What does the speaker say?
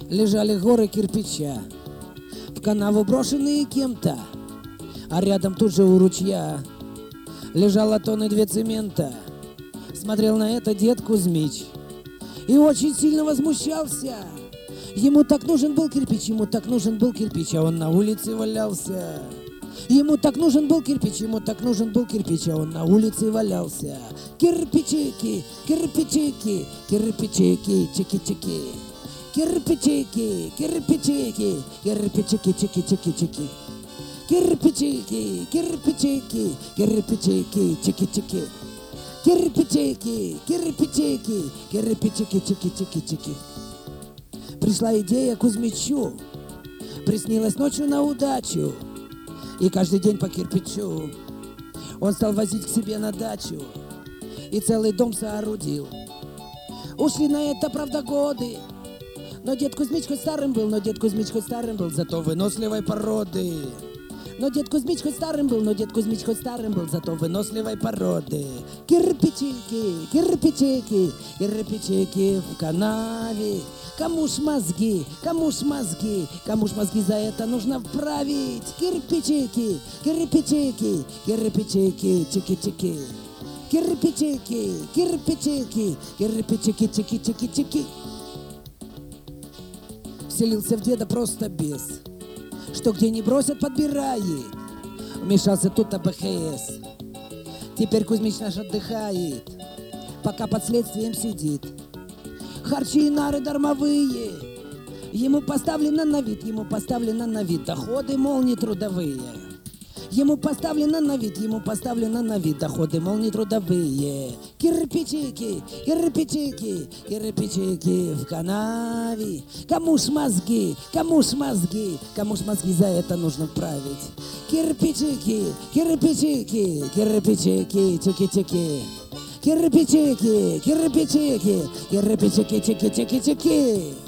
Лежали горы кирпича, в канаву брошенные кем-то, а рядом тут же у ручья лежало тонны 2 цемента. Смотрел на это дед Кузьмич и очень сильно возмущался. Ему так нужен был кирпич, ему так нужен был кирпич, а он на улице валялся. Ему так нужен был кирпич, ему так нужен был кирпич, а он на улице валялся. Кирпичики, кирпичики, кирпичики, чики-чики. Кирпичики, кирпичики, кирпичики, чики-чики-чики. Кирпичики, кирпичики, кирпичики, чики-чики. Кирпичики, кирпичики, кирпичики, чики-чики-чики. Пришла идея Кузьмичу, приснилась ночью на удачу, и каждый день по кирпичу он стал возить к себе на дачу и целый дом соорудил. Ушли на это, правда, годы, но дед Кузьмич хоть старым был, зато выносливой породы. Но дед Кузьмич хоть старым был, зато выносливой породы. Кирпичики, кирпичики, кирпичики в канаве. Кому ж мозги, кому ж мозги, кому ж мозги за это нужно вправить? Кирпичики, кирпичики, кирпичики, чики-чики. Кирпичики, кирпичики, кирпичики, чики-чики-чики. Вселился в деда просто бес, что где не бросят, подбирает. Вмешался тут АБХС. Теперь Кузьмич наш отдыхает, пока под следствием сидит. Харчи и нары дармовые ему поставлено на вид, доходы, мол, не трудовые. Ему поставлено на вид, доходы, мол, не трудовые. Кирпичики, кирпичики, кирпичики в канаве. Кому ж мозги, кому ж мозги, кому ж мозги за это нужно вправить? Кирпичики, кирпичики, кирпичики, чики-чики. Кирпичики, кирпичики, кирпичики, чики-чики-чики.